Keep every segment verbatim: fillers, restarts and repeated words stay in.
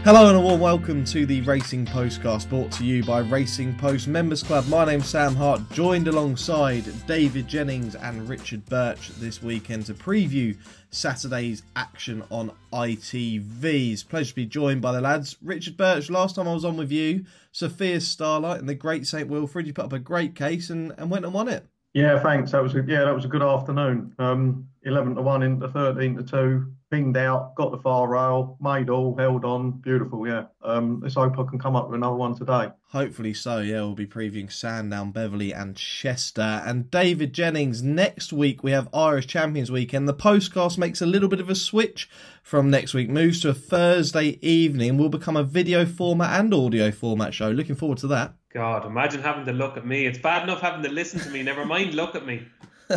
Hello and a warm welcome to the Racing Postcast, brought to you by Racing Post Members Club. My name's Sam Hart, joined alongside David Jennings and Richard Birch this weekend to preview Saturday's action on I T V. It's a pleasure to be joined by the lads. Richard Birch, last time I was on with you, Sophia's Starlight and the Great Saint Wilfred, you put up a great case and, and went and won it. Yeah, thanks. That was a, yeah, that was a good afternoon. Um, eleven to one into thirteen to two. Pinged out, got the far rail, made all, held on, beautiful, yeah. Um, let's hope I can come up with another one today. Hopefully so, yeah. We'll be previewing Sandown, Beverley and Chester. And David Jennings, next week we have Irish Champions Weekend. The postcast makes a little bit of a switch from next week, moves to a Thursday evening, will become a video format and audio format show. Looking forward to that. God, imagine having to look at me. It's bad enough having to listen to me, never mind look at me.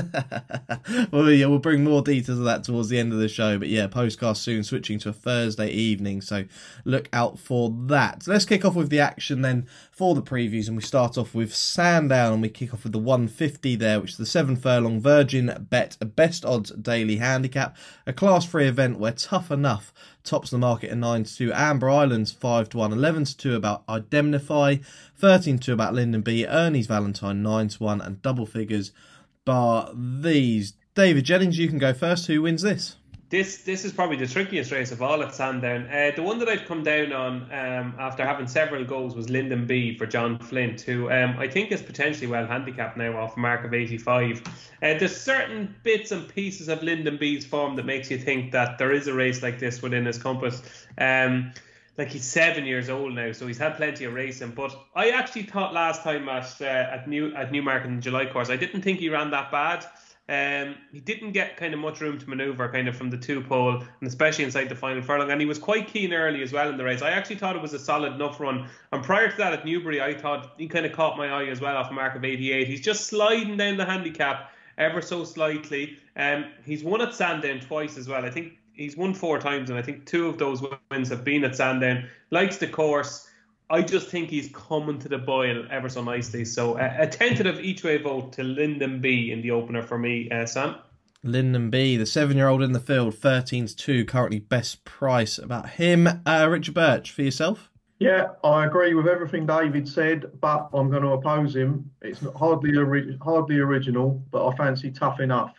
Well, yeah, we'll bring more details of that towards the end of the show. But yeah, postcast soon, switching to a Thursday evening, so look out for that. So let's kick off with the action then for the previews, and we start off with Sandown, and we kick off with the one fifty there, which is the seven furlong Virgin Bet Best Odds Daily Handicap, a class three event where Tough Enough tops the market at nine to two, Amber Islands five to one, eleven to two about Indemnify, thirteen to two about Linden B, Ernie's Valentine nine to one, and double figures bar these. David Jennings, you can go first. Who wins this? This this is probably the trickiest race of all at Sandown. Uh, the one that I'd come down on um, after having several goals was Linden B for John Flint, who um, I think is potentially well handicapped now off a mark of eighty-five. Uh, there's certain bits and pieces of Linden B's form that makes you think that there is a race like this within his compass. Um, Like he's seven years old now, so he's had plenty of racing. But I actually thought last time at uh, at New at Newmarket in the July course, I didn't think he ran that bad. Um, he didn't get kind of much room to manoeuvre kind of from the two pole, and especially inside the final furlong. And he was quite keen early as well in the race. I actually thought it was a solid enough run. And prior to that at Newbury, I thought he kind of caught my eye as well off a mark of eighty-eight. He's just sliding down the handicap ever so slightly. Um, he's won at Sandown twice as well. I think he's won four times, and I think two of those wins have been at Sandown. Likes the course. I just think he's coming to the boil ever so nicely. So uh, a tentative each way vote to Linden B in the opener for me, uh, Sam. Linden B, the seven-year-old in the field, thirteen to two, currently best price about him. Uh, Richard Birch, for yourself? Yeah, I agree with everything David said, but I'm going to oppose him. It's not hardly ori- hardly original, but I fancy Tough Enough.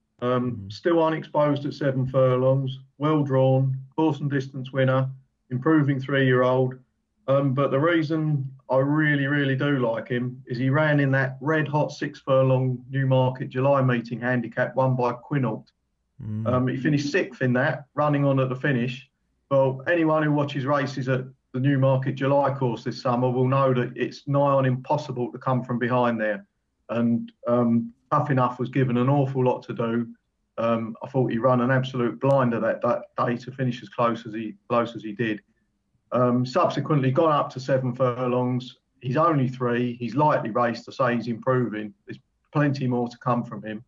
Um, still unexposed at seven furlongs, well drawn, course and distance winner, improving three-year-old. Um, but the reason I really, really do like him is he ran in that red-hot six furlong Newmarket July meeting handicap won by Quinault. Mm. Um, he finished sixth in that, running on at the finish. Well, anyone who watches races at the Newmarket July course this summer will know that it's nigh on impossible to come from behind there. And um, Tough Enough was given an awful lot to do. Um, I thought he ran an absolute blinder that, that day to finish as close as he close as he did. Um, subsequently, gone up to seven furlongs. He's only three. He's lightly raced. To say he's improving. There's plenty more to come from him.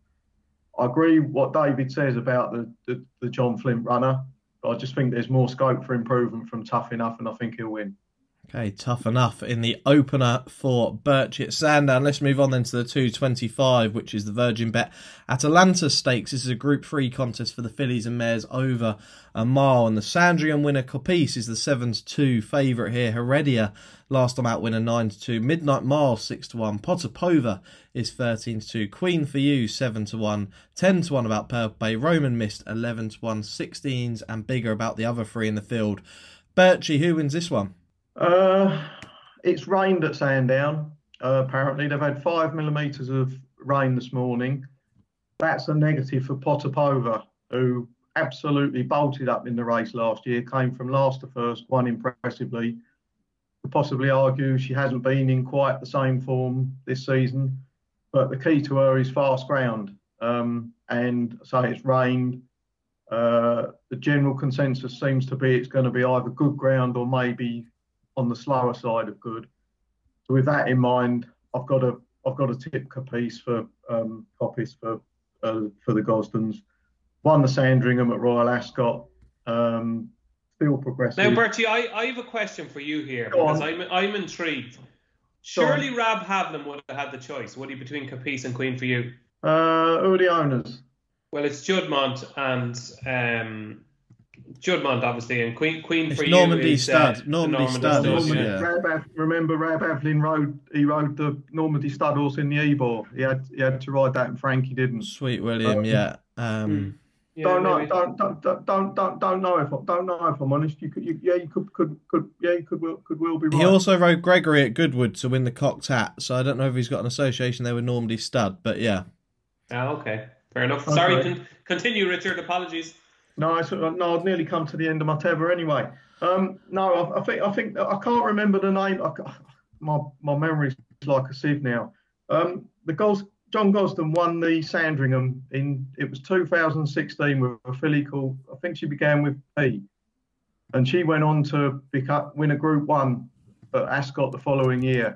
I agree with what David says about the, the, the John Flint runner. But I just think there's more scope for improvement from Tough Enough, and I think he'll win. Okay, Tough Enough in the opener for Birch at Sandown. Let's move on then to the two twenty-five, which is the Virgin Bet Atalanta Stakes. This is a Group three contest for the fillies and mares over a mile. And the Sandringham winner, Copice, is the seven to two favourite here. Heredia, last time out winner, nine to two. Midnight Mile, six to one. Potapova is thirteen to two. Queen for You, seven to one. ten to one about Purple Bay. Roman Mist, eleven to one. sixteens and bigger about the other three in the field. Birchie, who wins this one? Uh, it's rained at Sandown. Uh, apparently, they've had five millimetres of rain this morning. That's a negative for Potapova, who absolutely bolted up in the race last year, came from last to first, won impressively. Could possibly argue she hasn't been in quite the same form this season, but the key to her is fast ground. Um, and so it's rained. Uh, the general consensus seems to be it's going to be either good ground or maybe on the slower side of good. So with that in mind, I've got a I've got a tip Capice for um, copies for uh, for the Gosdens. Won the Sandringham at Royal Ascot. Um, still progressive. Now, Bertie, I, I have a question for you here Go because on. I'm I'm intrigued. Surely Rab Havlin would have had the choice, would he, between Capice and Queen for You? Uh, who are the owners? Well, it's Juddmonte and um, Juddmonte, obviously, and Queen Queen It's for Normandy you is Stud. Uh, Normandy Normandy Stud. Stud, Normandy, yeah. yeah. Rab, remember, Rab Avlin rode. He rode the Normandy Stud horse in the Ebor. He had he had to ride that, and Frankie didn't. Sweet William, Um, yeah. Um, Yeah, don't know, maybe. don't, don't, don't, don't, don't, don't know if I- don't know if I'm honest. You could, you, yeah, you could, could, could, yeah, you could, will, could will be right. He also rode Gregory at Goodwood to win the Cocked Hat, so I don't know if he's got an association there with Normandy Stud, but yeah. Ah, okay, fair enough. Okay. Sorry, con- continue, Richard. Apologies. No, I sort of- no, I'd nearly come to the end of my tether anyway. Um, no, I, I think, I think I can't remember the name. I, ca- my my memory's like a sieve now. Um, the Gos, John Gosden won the Sandringham in it was two thousand sixteen with a filly called, I think she began with P, and she went on to become, win a Group One at Ascot the following year.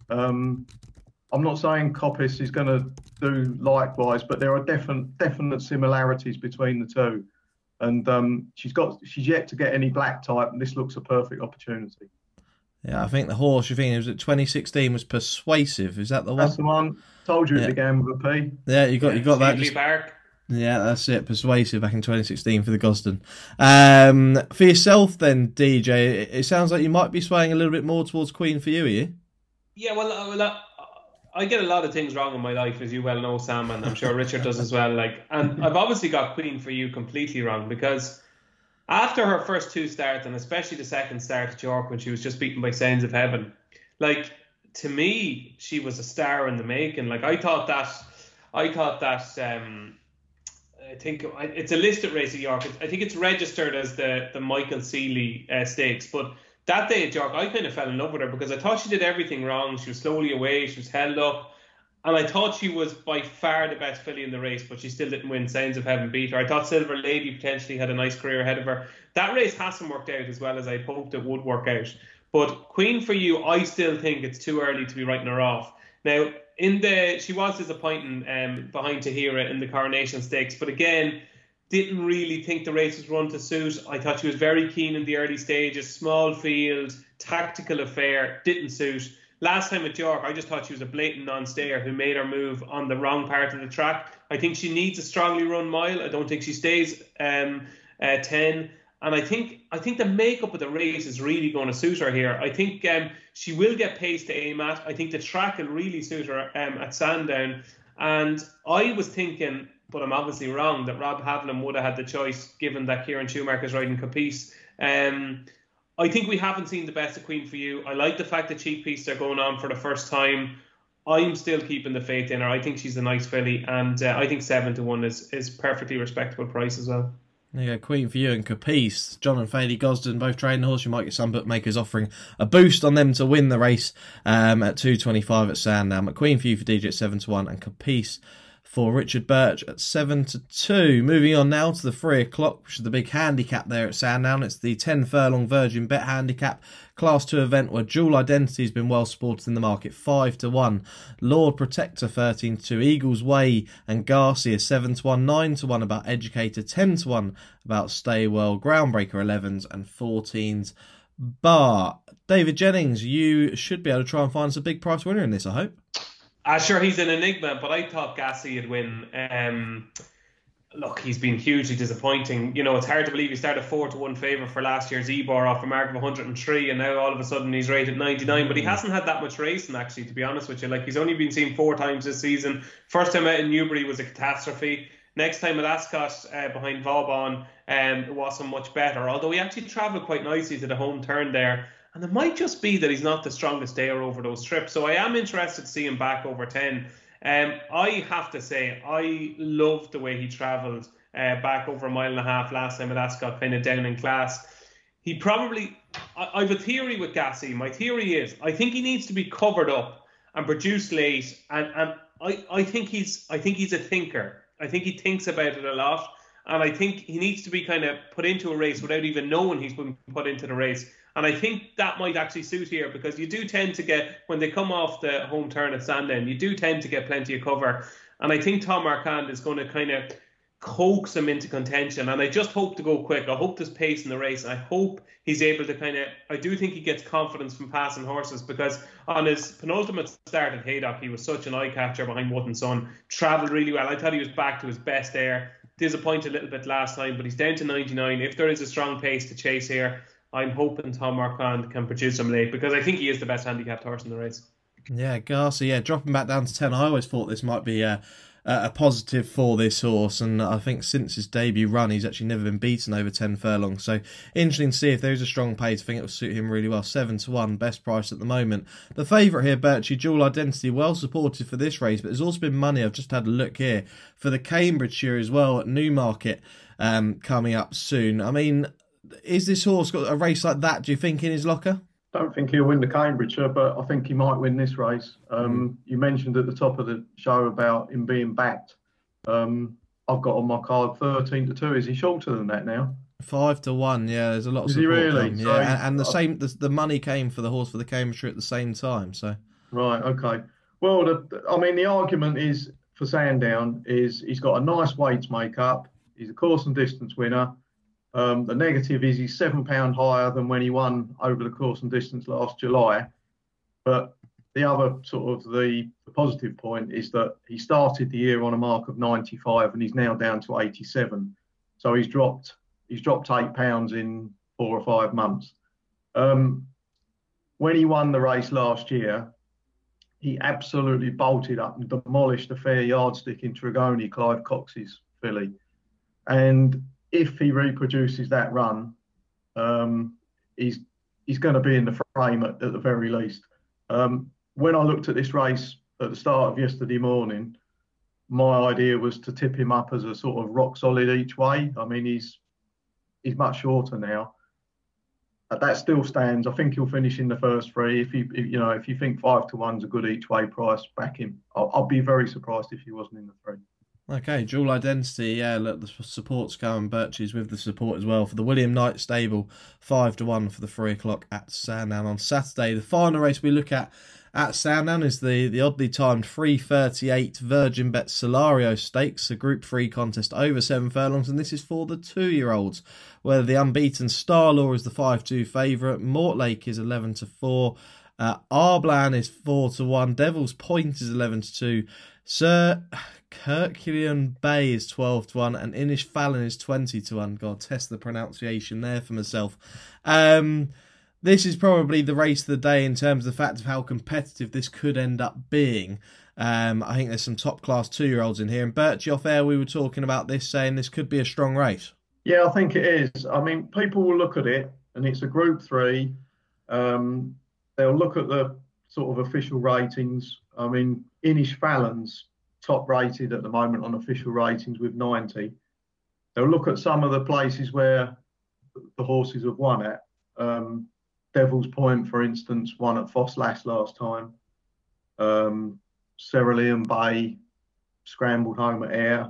Um, I'm not saying Coppice is going to do likewise, but there are definite definite similarities between the two. And um, she's got she's yet to get any black type, and this looks a perfect opportunity. Yeah, I think the horse you're thinking was at twenty sixteen was Persuasive. Is that the one? That's the one. Told you it Yeah. began with a P. Yeah, you got you got that. Stevely Just, Bark. yeah, that's it. Persuasive back in twenty sixteen for the Gosden. Um, for yourself then, D J, it, it sounds like you might be swaying a little bit more towards Queen for you, are you? Yeah, well, uh, well uh, I get a lot of things wrong in my life, as you well know, Sam, and I'm sure Richard does as well. Like, and I've obviously got Queen for you completely wrong, because after her first two starts, and especially the second start at York when she was just beaten by Sounds of Heaven, like, to me, she was a star in the making. Like, I thought that, I thought that, um, I think it's a listed race at York. I think it's registered as the the Michael Seeley uh, Stakes, but that day at York, I kind of fell in love with her because I thought she did everything wrong. She was slowly away, she was held up, and I thought she was by far the best filly in the race, but she still didn't win. Sounds of Heaven beat her. I thought Silver Lady potentially had a nice career ahead of her. That race hasn't worked out as well as I'd hoped it would work out. But Queen for you, I still think it's too early to be writing her off. Now, in the she was disappointing um, behind Tahira in the Coronation Stakes, but again, didn't really think the race was run to suit. I thought she was very keen in the early stages, small field, tactical affair, didn't suit. Last time at York, I just thought she was a blatant non-stayer who made her move on the wrong part of the track. I think she needs a strongly run mile. I don't think she stays um, uh, ten. And I think I think the makeup of the race is really going to suit her here. I think um, she will get pace to aim at. I think the track will really suit her um, at Sandown. And I was thinking, but I'm obviously wrong, that Rob Havlin would have had the choice given that Kieran Schumacher's riding Capice. Um, I think we haven't seen the best of Queen for you. I like the fact that Cheek Piece are going on for the first time. I'm still keeping the faith in her. I think she's a nice filly, and uh, I think seven to one is is perfectly respectable price as well. There you go, Queen for you and Capice. John and Faley Gosden both trading horse. You might get some bookmakers offering a boost on them to win the race um, at two twenty-five at Sandown. But Queen for you for D J at seven to one and Capice for Richard Birch at seven to two. Moving on now to the three o'clock, which is the big handicap there at Sandown. It's the ten furlong Virgin Bet handicap, class two event where Dual Identity has been well supported in the market, five to one. Lord Protector thirteen to two. Eagles Way and Garcia seven to one. nine to one about Educator. ten to one about Stay Well. Groundbreaker elevens and fourteens. Bar. David Jennings, you should be able to try and find us a big price winner in this, I hope. Uh, sure, he's an enigma, but I thought Gassi would win. Um, look, he's been hugely disappointing. You know, it's hard to believe he started four to one favourite for last year's Ebor off a mark of one hundred and three, and now all of a sudden he's rated ninety-nine. But he hasn't had that much racing, actually, to be honest with you. Like, he's only been seen four times this season. First time out in Newbury was a catastrophe. Next time at Ascot uh, behind Vauban, um, it wasn't much better. Although he actually travelled quite nicely to the home turn there. And it might just be that he's not the strongest stayer over those trips. So I am interested to see him back over ten. Um, I have to say, I loved the way he travelled uh, back over a mile and a half last time at Ascot, kind of down in class. He probably... I, I have a theory with Gassi. My theory is, I think he needs to be covered up and produce late. And, and I, I think he's I think he's a thinker. I think he thinks about it a lot. And I think he needs to be kind of put into a race without even knowing he's been put into the race. And I think that might actually suit here, because you do tend to get, when they come off the home turn at Sandown, you do tend to get plenty of cover. And I think Tom Marquand is going to kind of coax him into contention. And I just hope to go quick. I hope there's pace in the race. I hope he's able to kind of, I do think he gets confidence from passing horses, because on his penultimate start at Haydock, he was such an eye catcher behind Wood and Son, travelled really well. I thought he was back to his best air. disappointed a little bit last time, but he's down to ninety-nine. If there is a strong pace to chase here, I'm hoping Tom Marquand can produce him late, because I think he is the best handicapped horse in the race. Yeah, Garcia, yeah, dropping back down to ten. I always thought this might be a, a positive for this horse, and I think since his debut run, he's actually never been beaten over ten furlongs. So interesting to see if there is a strong pace. I think it will suit him really well. Seven to one, best price at the moment. The favourite here, Birchie, Dual Identity, well supported for this race, but there's also been money. I've just had a look here for the Cambridgeshire as well at Newmarket um, coming up soon. I mean, is this horse got a race like that, do you think, in his locker? Don't think he'll win the Cambridgeshire, but I think he might win this race. Um, mm. You mentioned at the top of the show about him being backed. Um, I've got on my card thirteen to two. Is he shorter than that now? Five to one. Yeah, there's a lot of Is support. he really? Come. So yeah, and, and the same. The, the money came for the horse for the Cambridgeshire at the same time. So right, okay. Well, the, I mean, the argument is for Sandown is he's got a nice weights make-up. He's a course and distance winner. Um, the negative is he's seven pound higher than when he won over the course and distance last July. But the other sort of the, the positive point is that he started the year on a mark of ninety-five and he's now down to eighty-seven. So he's dropped he's dropped eight pounds in four or five months. Um, when he won the race last year, he absolutely bolted up and demolished a fair yardstick in Tregony, Clive Cox's filly. And if he reproduces that run, um, he's he's going to be in the frame at, at the very least. Um, when I looked at this race at the start of yesterday morning, my idea was to tip him up as a sort of rock solid each way. I mean, he's he's much shorter now. Uh, that still stands. I think he'll finish in the first three. If you if, you know if you think five to one's a good each way price, back him. I'll, I'll be very surprised if he wasn't in the three. Okay, Dual Identity, yeah, look, the support's going. Birchie's with the support as well for the William Knight stable, five to one for the three o'clock at Sandown on Saturday. The final race we look at at Sandown is the, the oddly timed three thirty-eight Virgin Bet Solario Stakes, a Group three contest over seven furlongs, and this is for the two-year-olds, where the unbeaten Starlaw is the five two favourite, Mortlake is eleven to four, uh, Arblan is four to one, Devil's Point is eleven to two, Sir Herculean Bay is twelve to one, and Inish Fallon is twenty to one. God, test the pronunciation there for myself. Um, this is probably the race of the day in terms of the fact of how competitive this could end up being. Um, I think there's some top-class two-year-olds in here. And Birchie, off air, we were talking about this, saying this could be a strong race. Yeah, I think it is. I mean, people will look at it, and it's a Group three. Um, they'll look at the sort of official ratings. I mean, Inish Fallon's top rated at the moment on official ratings with ninety. They'll look at some of the places where the horses have won at. Um, Devil's Point, for instance, won at Fosslash last time. Um, Cerulean Bay scrambled home at Ayr.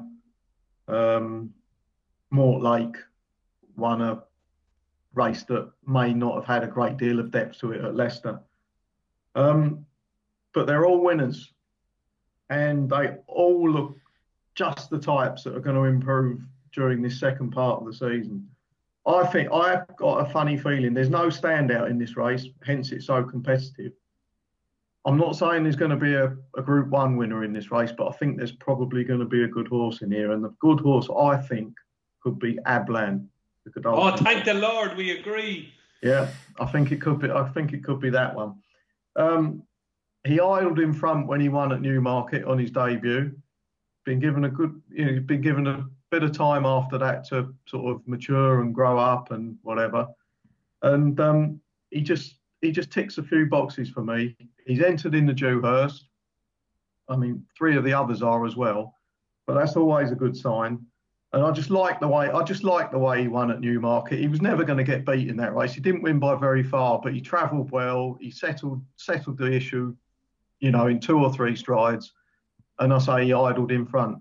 Um, Mortlake won a race that may not have had a great deal of depth to it at Leicester. Um, but they're all winners. And they all look just the types that are going to improve during this second part of the season. I think I've got a funny feeling there's no standout in this race, hence it's so competitive. I'm not saying there's going to be a, a Group One winner in this race, but I think there's probably going to be a good horse in here. And the good horse, I think, could be Ablan. Oh, thank the Lord, we agree. Yeah, I think it could be. I think it could be that one. Um, He idled in front when he won at Newmarket on his debut. Been given a good, you know, been given a bit of time after that to sort of mature and grow up and whatever. And um, he just he just ticks a few boxes for me. He's entered in the Dewhurst. I mean, three of the others are as well, but that's always a good sign. And I just like the way I just like the way he won at Newmarket. He was never going to get beat in that race. He didn't win by very far, but he travelled well. He settled settled the issue, you know, in two or three strides. And I say he idled in front.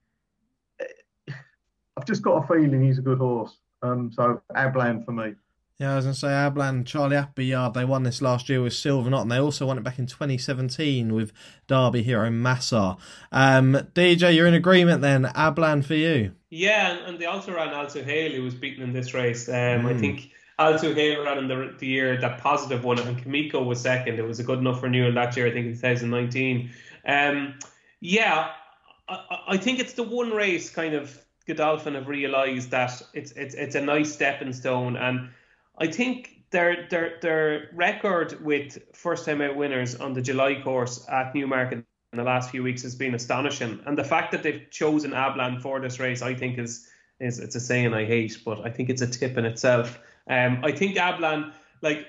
I've just got a feeling he's a good horse. Um, so Ablan for me. Yeah, I was going to say Ablan, Charlie Appleyard, they won this last year with Silver Knot, and they also won it back in twenty seventeen with Derby hero Massar. Um, D J, you're in agreement then. Ablan for you. Yeah, and, and they also ran Al Suhail, who was beaten in this race. Um, mm. I think Al Suhail ran in the, the year that Positive won it, and Kimiko was second. It was a good enough renewal that year, I think, in twenty nineteen. Um, yeah, I, I think it's the one race kind of Godolphin have realised that it's it's it's a nice stepping stone, and I think their their their record with first time out winners on the July course at Newmarket in the last few weeks has been astonishing, and the fact that they've chosen Ablan for this race, I think is is it's a saying I hate, but I think it's a tip in itself. Um, I think Ablan, like,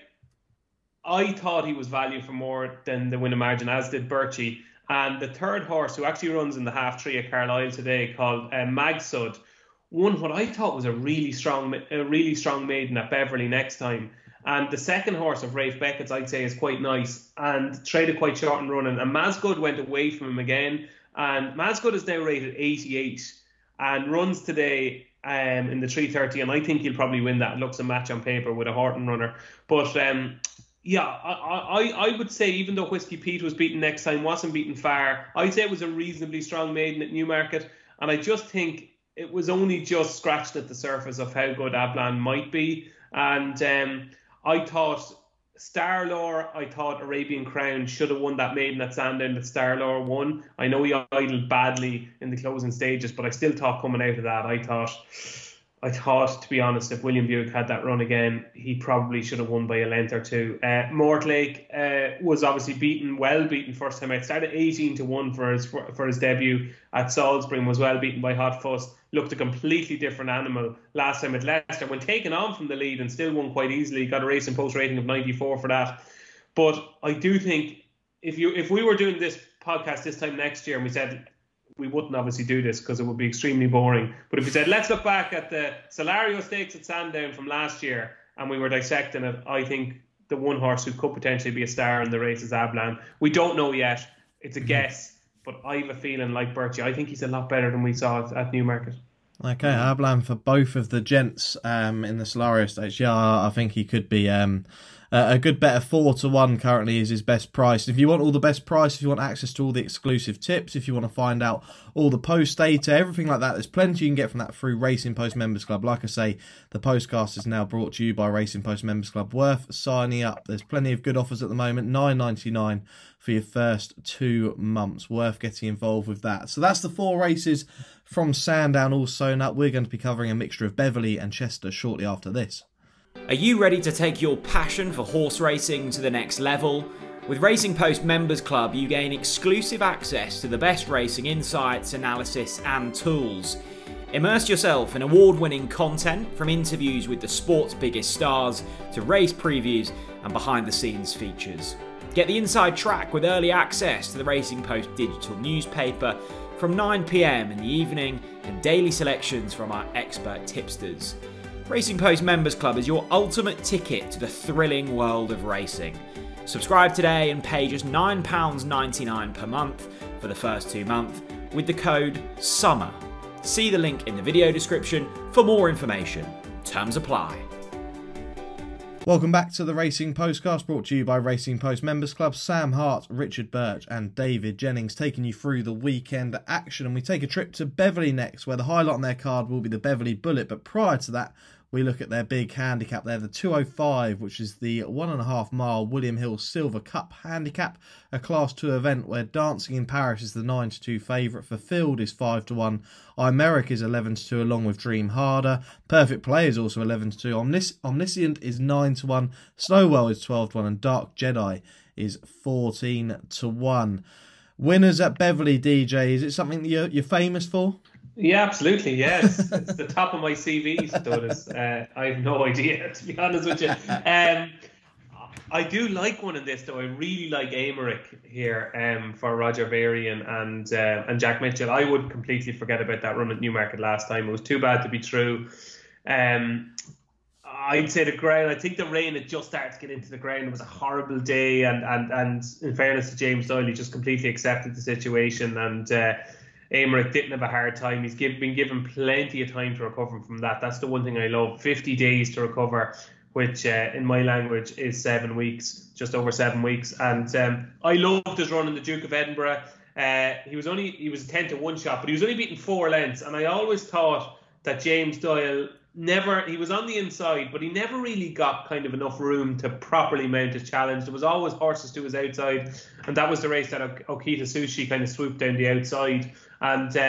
I thought he was value for more than the winning margin, as did Birchie. And the third horse, who actually runs in the half three at Carlisle today, called uh, Magsud, won what I thought was a really strong, a really strong maiden at Beverley next time. And the second horse of Rafe Beckett's, I'd say, is quite nice and traded quite short and running. And Masgood went away from him again. And Masgood is now rated eighty-eight and runs today um, in the three thirty. And I think he'll probably win that. It looks a match on paper with a Horton runner. But um, yeah, I, I, I would say even though Whiskey Pete was beaten next time, wasn't beaten far, I'd say it was a reasonably strong maiden at Newmarket. And I just think it was only just scratched at the surface of how good Ablan might be. And um, I thought Starlore, I thought Arabian Crown should have won that maiden at Sandown that Starlore won. I know he idled badly in the closing stages, but I still thought coming out of that, I thought, I thought, to be honest, if William Buick had that run again, he probably should have won by a length or two. Uh, Mortlake uh, was obviously beaten, well beaten first time out. Started eighteen to one for his for, for his debut at Salisbury and was well beaten by Hot Fuss. Looked a completely different animal last time at Leicester when taken on from the lead and still won quite easily. Got a Racing Post rating of ninety-four for that. But I do think if you if we were doing this podcast this time next year and we said, we wouldn't obviously do this because it would be extremely boring. But if we said, let's look back at the Solario Stakes at Sandown from last year and we were dissecting it, I think the one horse who could potentially be a star in the race is Ablan. We don't know yet. It's a guess. But I have a feeling like Birchie. I think he's a lot better than we saw at, at Newmarket. Okay, Ablan for both of the gents um, in the Solario Stakes. Yeah, I think he could be um, a good bet. Of four to one currently is his best price. If you want all the best price, if you want access to all the exclusive tips, if you want to find out all the post data, everything like that, there's plenty you can get from that through Racing Post Members Club. Like I say, the postcast is now brought to you by Racing Post Members Club. Worth signing up. There's plenty of good offers at the moment. nine ninety-nine for your first two months. Worth getting involved with that. So that's the four races from Sandown all sewn up. We're going to be covering a mixture of Beverley and Chester shortly after this. Are you ready to take your passion for horse racing to the next level? With Racing Post Members Club, you gain exclusive access to the best racing insights, analysis and tools. Immerse yourself in award-winning content from interviews with the sport's biggest stars to race previews and behind-the-scenes features. Get the inside track with early access to the Racing Post digital newspaper from nine p m in the evening and daily selections from our expert tipsters. Racing Post Members Club is your ultimate ticket to the thrilling world of racing. Subscribe today and pay just nine pounds ninety-nine per month for the first two months with the code SUMMER. See the link in the video description for more information. Terms apply. Welcome back to the Racing Postcast, brought to you by Racing Post Members Club. Sam Hart, Richard Birch and David Jennings taking you through the weekend action. And we take a trip to Beverley next, where the highlight on their card will be the Beverley Bullet. But prior to that, we look at their big handicap there, the two oh five, which is the one and a half mile William Hill Silver Cup handicap, a class two event where Dancing in Paris is the nine to two favourite, Fulfilled is five to one, Imeric is eleven to two along with Dream Harder, Perfect Play is also eleven to two, Omnis- Omniscient is nine to one, Snowwell is twelve to one and Dark Jedi is fourteen to one. Winners at Beverley, D J, is it something that you're, you're famous for? Yeah, absolutely, yes. It's the top of my C V, Douglas. Uh, I have no idea, to be honest with you. Um, I do like one in this, though. I really like Americ here um, for Roger Varian and uh, and Jack Mitchell. I would completely forget about that run at Newmarket last time. It was too bad to be true. Um, I'd say the ground, I think the rain had just started to get into the ground. It was a horrible day, and, and, and in fairness to James Doyle, he just completely accepted the situation, and uh, Americ didn't have a hard time. He's give, been given plenty of time to recover from that. That's the one thing I love. fifty days to recover, which uh, in my language is seven weeks, just over seven weeks. And um, I loved his run in the Duke of Edinburgh. Uh, he was only he was a ten to one shot, but he was only beaten four lengths. And I always thought that James Doyle never, he was on the inside, but he never really got kind of enough room to properly mount a challenge. There was always horses to his outside, and that was the race that Okita Sushi kind of swooped down the outside. And um,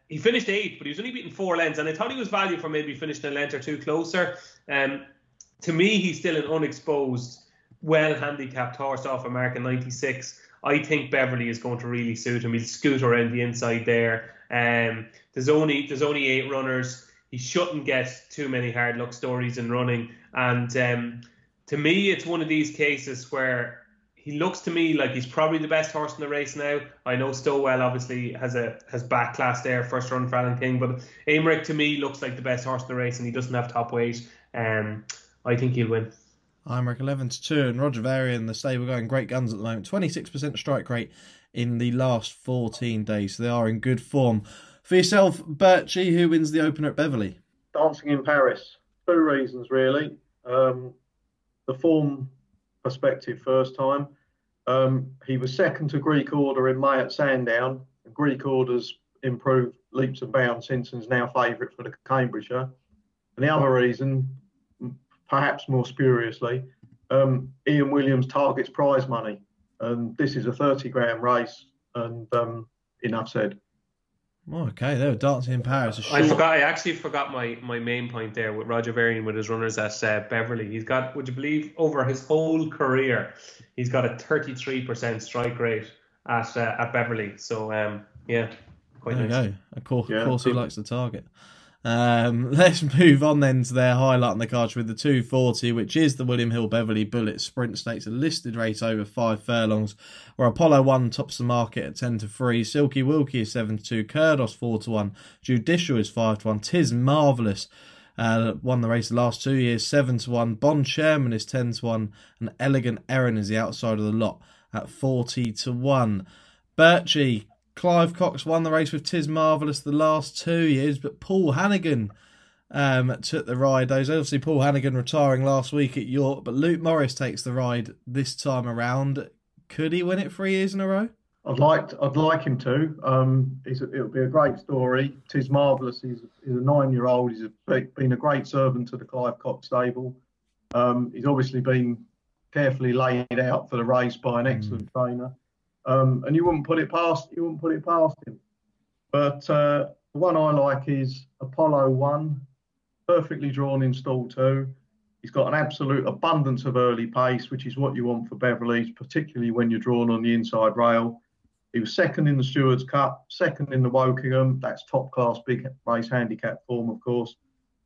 he finished eighth, but he was only beaten four lengths, and I thought he was value for maybe finishing a length or two closer. Um, to me, he's still an unexposed, well-handicapped horse off a mark in ninety-six. I think Beverly is going to really suit him. He'll scoot around the inside there. Um, there's only there's only eight runners. He shouldn't get too many hard luck stories in running. And um, to me, it's one of these cases where he looks to me like he's probably the best horse in the race now. I know Stowell obviously has a has back class there, first run for Alan King, but Aymeric to me looks like the best horse in the race, and he doesn't have top weight. Um, I think he'll win. Aymeric eleven to two, and Roger Varian, the stable, going great guns at the moment. twenty-six percent strike rate in the last fourteen days, so they are in good form. For yourself, Birchie, who wins the opener at Beverley? Dancing in Paris. Two reasons, really. Um, the form perspective first time. Um, he was second to Greek Order in May at Sandown. Greek Order's improved leaps and bounds since and is now favourite for the Cambridgeshire. And the other reason, perhaps more spuriously, um, Ian Williams targets prize money. And this is a thirty grand race, and um, enough said. Okay, they were Dancing in Paris. I forgot. I actually forgot my, my main point there with Roger Varian with his runners at uh, Beverley. He's got, would you believe, over his whole career, he's got a thirty-three percent strike rate at uh, at Beverley. So um, yeah, quite there nice. you go. Of course, yeah, of course, cool. he likes the target. Um, let's move on then to their highlight on the cards with the two forty, which is the William Hill Beverley Bullet Sprint Stakes, a listed race over five furlongs, where Apollo one tops the market at ten to three, Silky Wilkie is seven to two, Kurdos four to one, Judicial is five to one, Tis Marvellous uh, won the race the last two years, seven to one, Bond Sherman is ten to one, and Elegant Erin is the outside of the lot at forty to one. Birchie, Clive Cox won the race with Tis Marvellous the last two years, but Paul Hannigan um, took the ride. Those obviously Paul Hannigan retiring last week at York, but Luke Morris takes the ride this time around. Could he win it three years in a row? I'd like to, I'd like him to. Um, it's a, it'll be a great story. Tis Marvellous. He's, he's a nine-year-old. He's a, been a great servant to the Clive Cox stable. Um, he's obviously been carefully laid out for the race by an excellent mm. trainer. Um, and you wouldn't put it past you wouldn't put it past him. But uh, the one I like is Apollo one, perfectly drawn in stall two. He's got an absolute abundance of early pace, which is what you want for Beverley, particularly when you're drawn on the inside rail. He was second in the Stewards Cup, second in the Wokingham. That's top class big race handicap form, of course.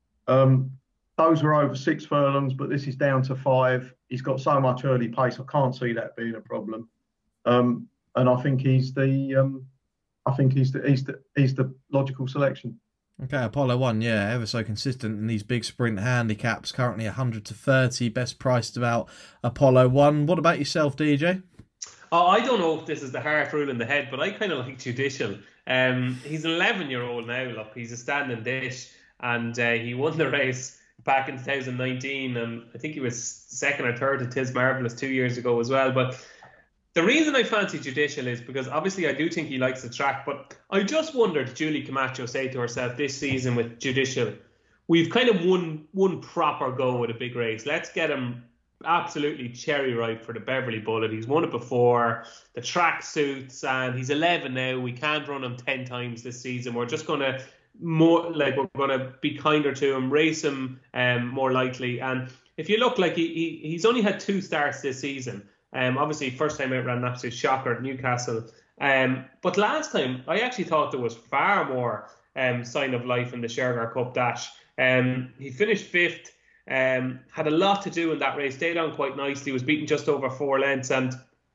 Um, those are over six furlongs, but this is down to five. He's got so much early pace, I can't see that being a problem. Um, and I think he's the, um, I think he's the, he's the, he's the logical selection. Okay, Apollo one, yeah, ever so consistent in these big sprint handicaps. Currently one hundred to thirty, best priced about Apollo one. What about yourself, D J? Oh, I don't know if this is the heart rule in the head, but I kind of like Judicial. Um, he's an eleven-year-old now. Look, he's a standing dish, and uh, he won the race back in two thousand nineteen, and I think he was second or third to Tis Marvellous two years ago as well. But the reason I fancy Judicial is because obviously I do think he likes the track, but I just wondered, Julie Camacho say to herself this season with Judicial, we've kind of won one proper go at a big race. Let's get him absolutely cherry ripe for the Beverley Bullet. He's won it before, the track suits, and he's eleven now. We can't run him ten times this season. We're just going to more like we're going to be kinder to him, race him um, more likely. And if you look, like he, he he's only had two starts this season. Um, obviously, first time out ran an absolute shocker at Newcastle. Um, but last time, I actually thought there was far more um, sign of life in the Shergar Cup Dash. Um, he finished fifth, um, had a lot to do in that race, stayed on quite nicely, was beaten just over four lengths. And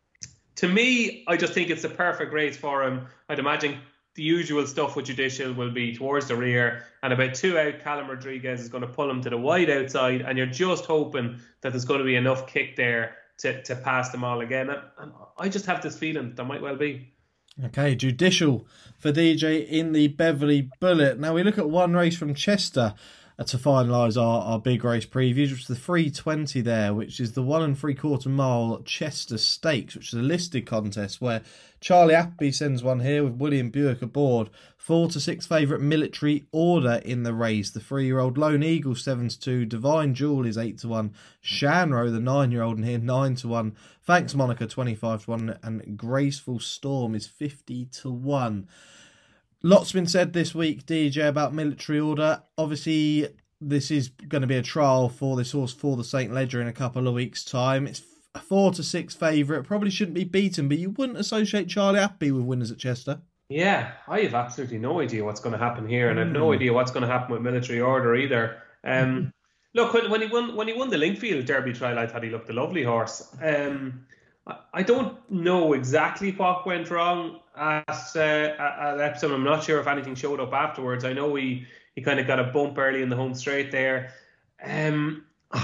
to me, I just think it's the perfect race for him. I'd imagine the usual stuff with Judicial will be towards the rear, and about two out, Callum Rodriguez is going to pull him to the wide outside, and you're just hoping that there's going to be enough kick there to, to pass them all again. And I just have this feeling there might well be. Okay, Judicial for D J in the Beverley Bullet. Now we look at one race from Chester uh, to finalise our, our big race previews, which is the three twenty there, which is the one and three quarter mile Chester Stakes, which is a listed contest where Charlie Appleby sends one here with William Buick aboard. Four to six favourite Military Order in the race. The three-year-old Lone Eagle seven to two. Divine Jewel is eight to one. Shanro, the nine-year-old in here, nine to one. Thanks Monica twenty-five to one, and Graceful Storm is fifty to one. Lots been said this week, D J, about Military Order. Obviously, this is going to be a trial for this horse for the Saint Ledger in a couple of weeks' time. It's a four to six favourite. Probably shouldn't be beaten, but you wouldn't associate Charlie Appleby with winners at Chester. Yeah, I have absolutely no idea what's going to happen here, and I have no idea what's going to happen with Military Order either. Um, look, when, when he won when he won the Linkfield Derby trial, I thought he looked a lovely horse. Um, I, I don't know exactly what went wrong at, uh, at Epsom. I'm not sure if anything showed up afterwards. I know he, he kind of got a bump early in the home straight there. Um,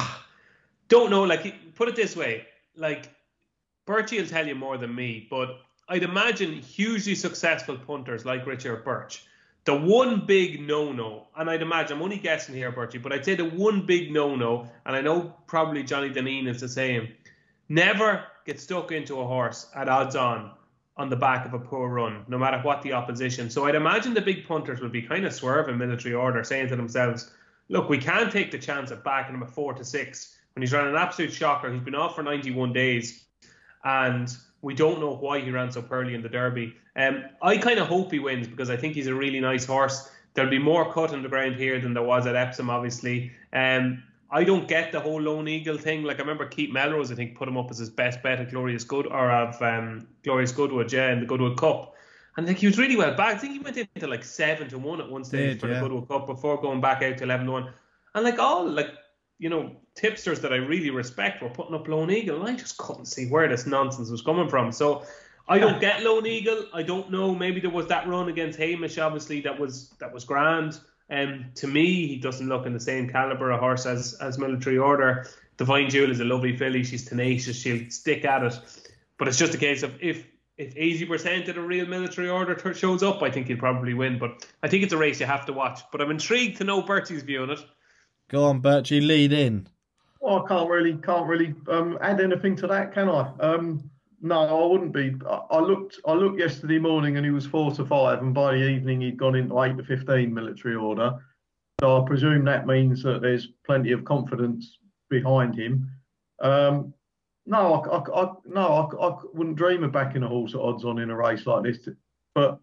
don't know, like, put it this way, like, Birchie will tell you more than me, but I'd imagine hugely successful punters like Richard Birch, the one big no-no, and I'd imagine, I'm only guessing here, Birchie, but I'd say the one big no-no, and I know probably Johnny Deneen is the same, never get stuck into a horse at odds on on the back of a poor run, no matter what the opposition. So I'd imagine the big punters would be kind of swerving Military Order, saying to themselves, look, we can't take the chance of backing him at four to six when he's running an absolute shocker. He's been off for ninety-one days, and we don't know why he ran so early in the Derby. Um, I kind of hope he wins because I think he's a really nice horse. There'll be more cut on the ground here than there was at Epsom, obviously. Um, I don't get the whole Lone Eagle thing. Like, I remember Keith Melrose, I think, put him up as his best bet at Glorious Good or of um, Glorious Goodwood, yeah, in the Goodwood Cup. And I think he was really well back. I think he went into like seven to one at one stage Did, for yeah. the Goodwood Cup before going back out to eleven to one. And like all like you know tipsters that I really respect were putting up Lone Eagle, and I just couldn't see where this nonsense was coming from. So I don't get Lone Eagle. I don't know. Maybe there was that run against Hamish, obviously that was that was grand. Um, to me, he doesn't look in the same calibre of horse as, as Military Order. Divine Jewel is a lovely filly. She's tenacious. She'll stick at it. But it's just a case of if if eighty percent of the real Military Order t- shows up, I think he'll probably win. But I think it's a race you have to watch. But I'm intrigued to know Bertie's view on it. Go on, Bertie, lead in. Well, I can't really can't really um, add anything to that, can I? Um, no, I wouldn't be. I, I looked I looked yesterday morning and he was four to five, and by the evening he'd gone into eight to fifteen Military Order. So I presume that means that there's plenty of confidence behind him. Um, no, I, I, I no, I, I wouldn't dream of backing a horse at odds on in a race like this. But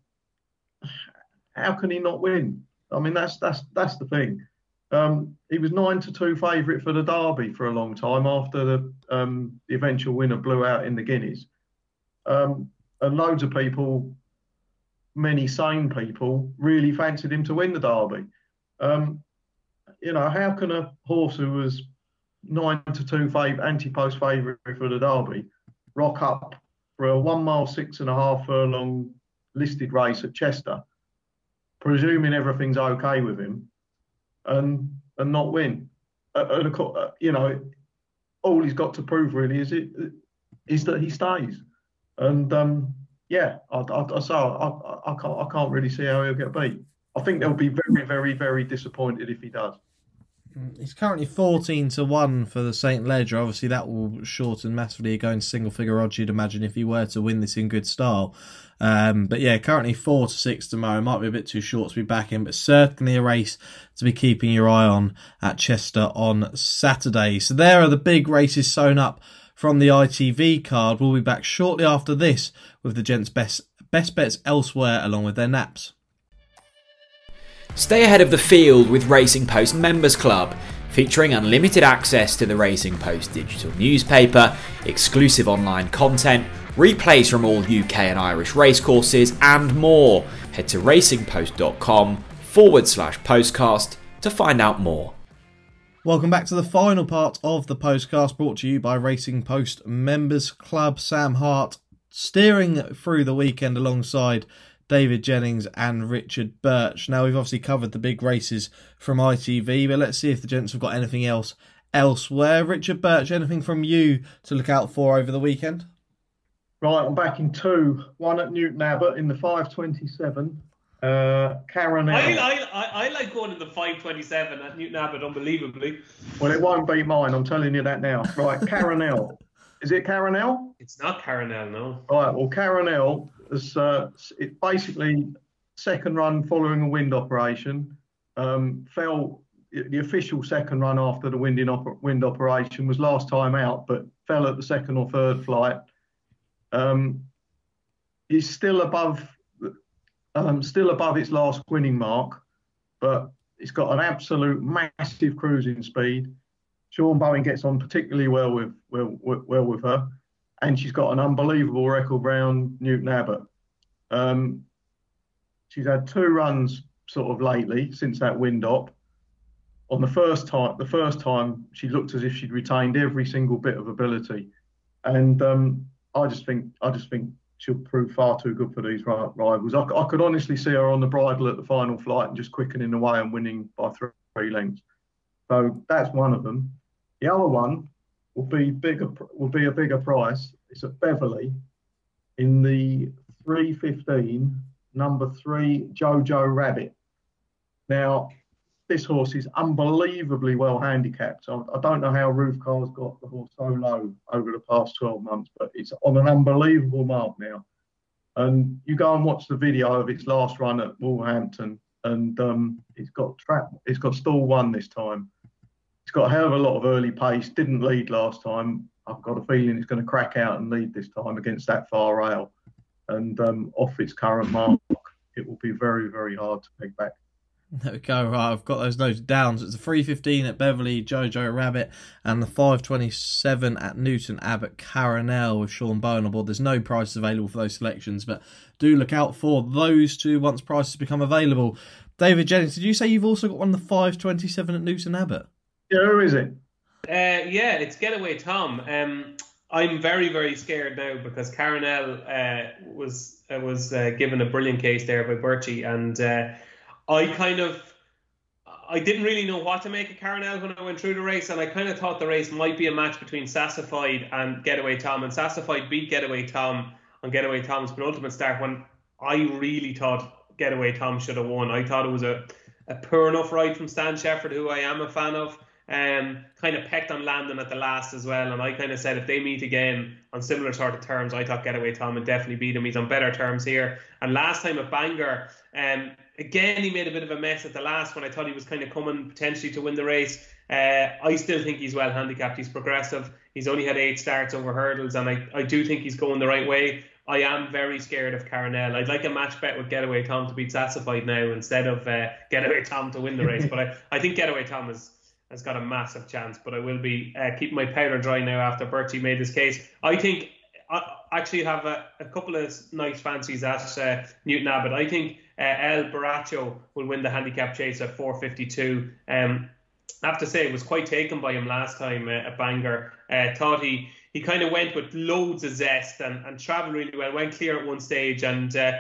how can he not win? I mean, that's that's that's the thing. Um, he was nine to two favourite for the Derby for a long time after the, um, the eventual winner blew out in the Guineas. Um, and loads of people, many sane people, really fancied him to win the Derby. Um, you know, how can a horse who was nine to two fav- anti-post favourite for the Derby rock up for a one mile, six and a half furlong listed race at Chester, presuming everything's okay with him, and and not win? Uh, and uh, you know, all he's got to prove really is it is that he stays. And um, yeah, I, I, I, so I, I can't I can't really see how he'll get beat. I think they'll be very, very, very disappointed if he does. He's currently fourteen to one for the Saint Ledger. Obviously, that will shorten massively going single figure odds, you'd imagine, if he were to win this in good style. Um, but yeah, currently four to six tomorrow. Might be a bit too short to be back in, but certainly a race to be keeping your eye on at Chester on Saturday. So there are the big races sewn up from the I T V card. We'll be back shortly after this with the gents' best, best bets elsewhere along with their naps. Stay ahead of the field with Racing Post Members Club, featuring unlimited access to the Racing Post digital newspaper, exclusive online content, replays from all U K and Irish racecourses and more. Head to racingpost.com forward slash postcast to find out more. Welcome back to the final part of the postcast, brought to you by Racing Post Members Club. Sam Hart steering through the weekend alongside David Jennings and Richard Birch. Now, we've obviously covered the big races from I T V, but let's see if the gents have got anything else elsewhere. Richard Birch, anything from you to look out for over the weekend? Right, I'm back in two. One at Newton Abbott in the five twenty-seven. Uh, Caronel. I, I, I, I like going in the five twenty-seven at Newton Abbott, unbelievably. Well, it won't be mine, I'm telling you that now. Right, Caronel. Is it Caronel? It's not Caronel, no. Right, well, Caronel is uh, it basically second run following a wind operation. Um, fell the official second run after the wind, in op- wind operation was last time out, but fell at the second or third flight. Um, he's still above um, still above its last winning mark, but it's got an absolute massive cruising speed. Sean Bowen gets on particularly well with well, well with her, and she's got an unbelievable record round Newton Abbot. Um, she's had two runs sort of lately since that wind up. On the first time, the first time she looked as if she'd retained every single bit of ability, and um, I just think I just think she'll prove far too good for these rivals. I, I could honestly see her on the bridle at the final flight and just quickening away and winning by three, three lengths. So that's one of them. The other one will be bigger. Will be a bigger price. It's at Beverley in the three fifteen, number three Jojo Rabbit. Now, this horse is unbelievably well handicapped. I, I don't know how Ruth Carr's got the horse so low over the past twelve months, but it's on an unbelievable mark now. And you go and watch the video of its last run at Wolverhampton, and um, it's got trap. It's got stall one this time. It's got a hell of a lot of early pace. Didn't lead last time. I've got a feeling it's going to crack out and lead this time against that far rail. And um, off its current mark, it will be very, very hard to peg back. There we go. Right, I've got those noted down. So it's the three fifteen at Beverley, Jojo Rabbit, and the five twenty-seven at Newton Abbot, Caronel with Sean Bowen on board. There's no prices available for those selections, but do look out for those two once prices become available. David Jennings, did you say you've also got one of the five twenty-seven at Newton Abbot? Yeah, who is it? Uh, yeah, it's Getaway Tom. Um, I'm very, very scared now because Caronel uh, was uh, was uh, given a brilliant case there by Birchie, and uh, I kind of, I didn't really know what to make of Caronel when I went through the race, and I kind of thought the race might be a match between Sassified and Getaway Tom, and Sassified beat Getaway Tom on Getaway Tom's penultimate start when I really thought Getaway Tom should have won. I thought it was a, a poor enough ride from Stan Shepard, who I am a fan of, um, kind of pecked on Landon at the last as well, and I kind of said if they meet again on similar sort of terms, I thought Getaway Tom would definitely beat him. He's on better terms here. And last time at Bangor, um, again, he made a bit of a mess at the last when I thought he was kind of coming potentially to win the race. Uh, I still think he's well handicapped. He's progressive. He's only had eight starts over hurdles, and I, I do think he's going the right way. I am very scared of Caronel. I'd like a match bet with Getaway Tom to beat Sassified now instead of uh, Getaway Tom to win the race. But I, I think Getaway Tom has, has got a massive chance. But I will be uh, keeping my powder dry now after Birchie made his case. I think I actually have a, a couple of nice fancies at uh, Newton Abbot. I think uh, El Baracho will win the handicap chase at four fifty-two. Um, I have to say, it was quite taken by him last time uh, at Bangor. Uh, thought he, he kind of went with loads of zest and, and travelled really well. Went clear at one stage, and uh,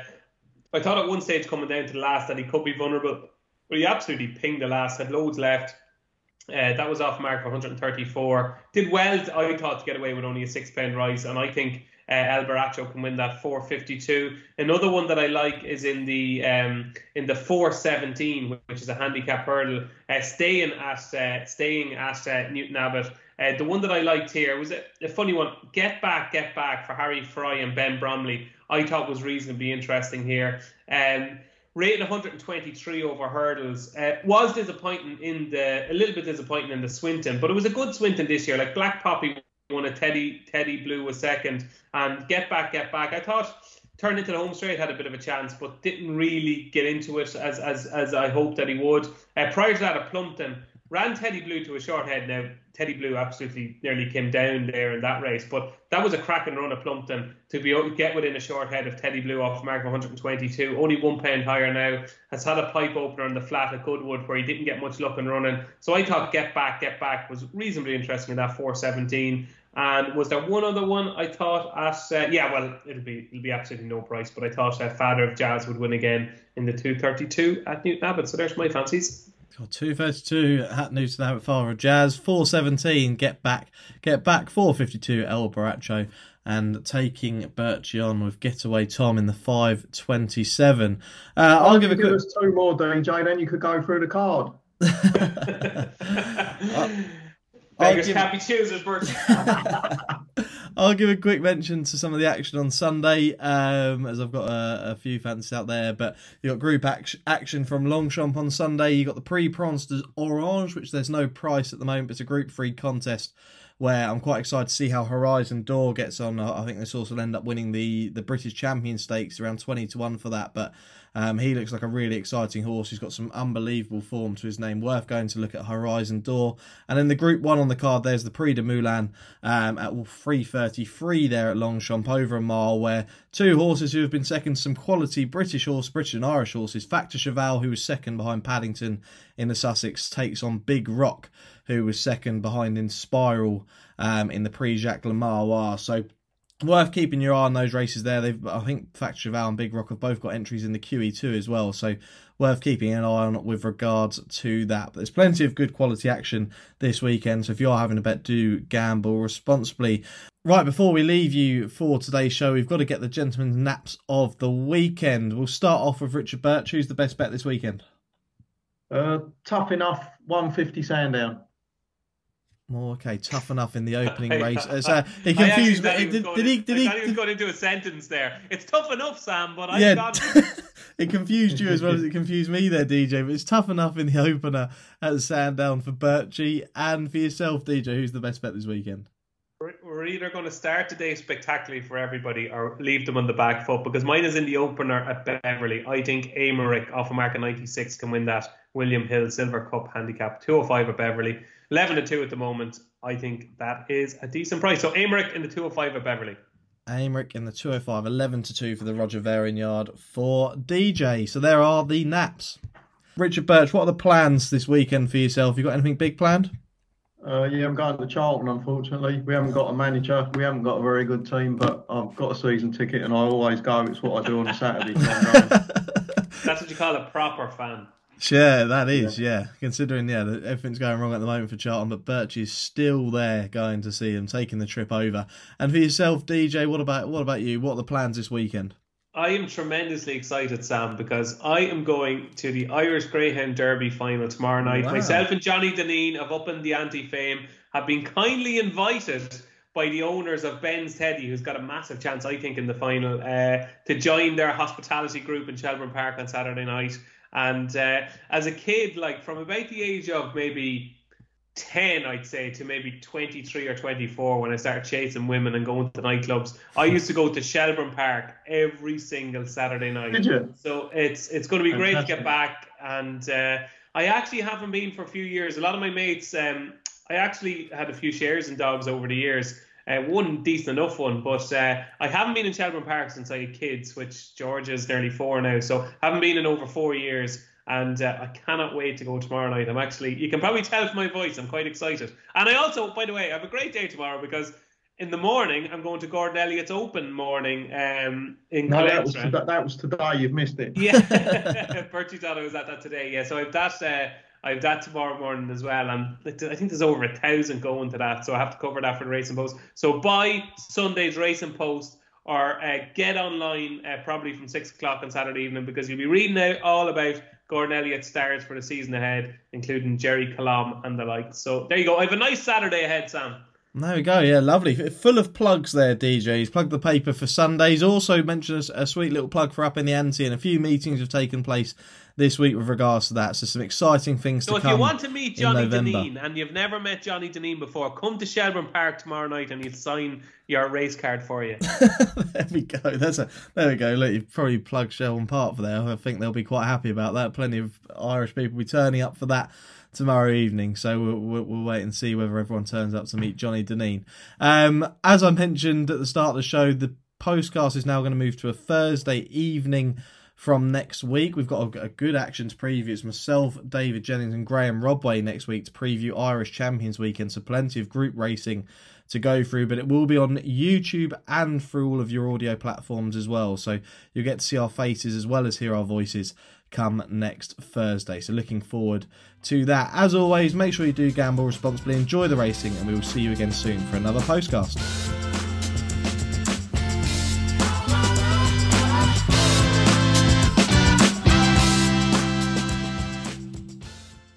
I thought at one stage coming down to the last that he could be vulnerable. But he absolutely pinged the last, had loads left. Uh, that was off mark for one thirty-four. Did well, I thought, to get away with only a six-pound rise, and I think uh, El Baracho can win that four fifty-two. Another one that I like is in the um, in the four seventeen, which is a handicap hurdle, uh, staying at uh, staying at uh, Newton Abbot. Uh, the one that I liked here was a, a funny one. Get Back, Get Back for Harry Fry and Ben Bromley. I thought was reasonably interesting here. Um, Rated one twenty-three over hurdles. Uh, was disappointing in the a little bit disappointing in the Swinton, but it was a good Swinton this year. Like Black Poppy won a Teddy Teddy Blue was second, and Get Back, Get Back. I thought turned into the home straight had a bit of a chance, but didn't really get into it as as as I hoped that he would. Uh, prior to that, at Plumpton, ran Teddy Blue to a short head. Now Teddy Blue absolutely nearly came down there in that race, but that was a cracking run at Plumpton to be able to get within a short head of Teddy Blue off mark of one twenty-two. Only one pound higher now. Has had a pipe opener on the flat at Goodwood where he didn't get much luck in running. So I thought Get Back, Get Back was reasonably interesting in that four seventeen. And was there one other one I thought at uh, yeah well it'll be it'll be absolutely no price, but I thought uh, Father of Jazz would win again in the two thirty-two at Newton Abbot. So there's my fancies. two thirty-two at Newton Abbot, Father of Jazz. four seventeen, Get Back, Get Back. four fifty-two, El Baracho. And taking Birchie on with Getaway Tom in the five twenty-seven. Uh, I'll give a quick... Give us two more, Dean J, then you could go through the card. Beggars give... can't be choosers, Birchie. I'll give a quick mention to some of the action on Sunday, um, as I've got a, a few fancies out there. But you got group action, action from Longchamp on Sunday. You got the Prix Pronsters Orange, which there's no price at the moment, but it's a group free contest where I'm quite excited to see how Horizon Door gets on. I think this horse will end up winning the, the British Champion Stakes, around twenty to one for that, but um, he looks like a really exciting horse. He's got some unbelievable form to his name. Worth going to look at Horizon Door. And then the Group one on the card, there's the Prix de Moulin um, at three thirty-three there at Longchamp, over a mile, where two horses who have been second, some quality British horse, British and Irish horses. Factor Cheval, who was second behind Paddington in the Sussex, takes on Big Rock, who was second behind Inspiral um, in the Prix Jacques Le Marois. So worth keeping your eye on those races there. They've, I think Factor Cheval and Big Rock have both got entries in the Q E two as well, so worth keeping an eye on with regards to that. But there's plenty of good quality action this weekend, so if you are having a bet, do gamble responsibly. Right, before we leave you for today's show, we've got to get the gentleman's naps of the weekend. We'll start off with Richard Birch. Who's the best bet this weekend? Uh, Tough Enough, one fifty Sandown. Oh, okay, Tough Enough in the opening race. Uh, he confused me. Did, did he? Did I he? thought he was going into a sentence there. It's tough enough, Sam, but I yeah, got it confused you as well as it confused me there, D J. But it's Tough Enough in the opener at Sandown for Birchie, and for yourself, D J. Who's the best bet this weekend? We're either going to start today spectacularly for everybody or leave them on the back foot, because mine is in the opener at Beverley. I think Amaric off a mark of ninety-six can win that William Hill Silver Cup handicap. two oh five at Beverley, eleven to two at the moment. I think that is a decent price. So Amaric in the two oh five at Beverley. Amaric in the two oh five, eleven to two for the Roger Varian yard for D J. So there are the naps. Richard Birch, what are the plans this weekend for yourself? You got anything big planned? Uh, yeah, I'm going to Charlton, unfortunately. We haven't got a manager. We haven't got a very good team, but I've got a season ticket and I always go. It's what I do on a Saturday. That's what you call a proper fan. Yeah, that is, yeah. yeah. Considering, yeah, that everything's going wrong at the moment for Charlton, but Birch is still there going to see him, taking the trip over. And for yourself, D J, what about what about you? What are the plans this weekend? I am tremendously excited, Sam, because I am going to the Irish Greyhound Derby final tomorrow night. Wow. Myself and Johnny Deneen of Up in the Ante fame have been kindly invited by the owners of Ben's Teddy, who's got a massive chance, I think, in the final, uh, to join their hospitality group in Shelbourne Park on Saturday night. And uh, as a kid, like from about the age of maybe ten, I'd say, to maybe twenty-three or twenty-four, when I started chasing women and going to nightclubs, I used to go to Shelbourne Park every single Saturday night. Did you? So it's it's going to be Fantastic. great to get back. And uh, I actually haven't been for a few years. A lot of my mates, um, I actually had a few shares in dogs over the years. Uh, one decent enough one, but uh, I haven't been in Shelbourne Park since I had kids, which George is nearly four now, so haven't been in over four years, and uh, I cannot wait to go tomorrow night. I'm actually, you can probably tell from my voice, I'm quite excited. And I also, by the way, I have a great day tomorrow, because in the morning, I'm going to Gordon Elliott's Open morning um, in No, Colentra. that was, today, that was today, you've missed it. Yeah, Bertie thought I was at that today, yeah, so I have that... Uh, I have that tomorrow morning as well, and I think there's over a thousand going to that, so I have to cover that for the Racing Post. So buy Sunday's Racing Post, or uh, get online uh, probably from six o'clock on Saturday evening, because you'll be reading out all about Gordon Elliott's stars for the season ahead, including Jerry Colomb and the like. So there you go. I have a nice Saturday ahead, Sam. There we go, yeah, lovely. Full of plugs there, D J. He's plugged the paper for Sundays. Also mentioned a, a sweet little plug for Up in the Ante, and a few meetings have taken place this week with regards to that. So some exciting things so to come. So if you want to meet Johnny November. Deneen and you've never met Johnny Deneen before, come to Shelbourne Park tomorrow night and he'll sign your race card for you. There we go. That's a there we go. Look, you've probably plugged Shelbourne Park for there. I think they'll be quite happy about that. Plenty of Irish people will be turning up for that tomorrow evening, so we'll, we'll, we'll wait and see whether everyone turns up to meet Johnny Deneen. Um, as I mentioned at the start of the show, the postcast is now going to move to a Thursday evening from next week. We've got a, a good action to preview. It's myself, David Jennings and Graham Rodway next week to preview Irish Champions Weekend, so plenty of group racing to go through, but it will be on YouTube and through all of your audio platforms as well, so you'll get to see our faces as well as hear our voices come next Thursday. So looking forward to that. As always, make sure you do gamble responsibly, enjoy the racing, and we will see you again soon for another postcast.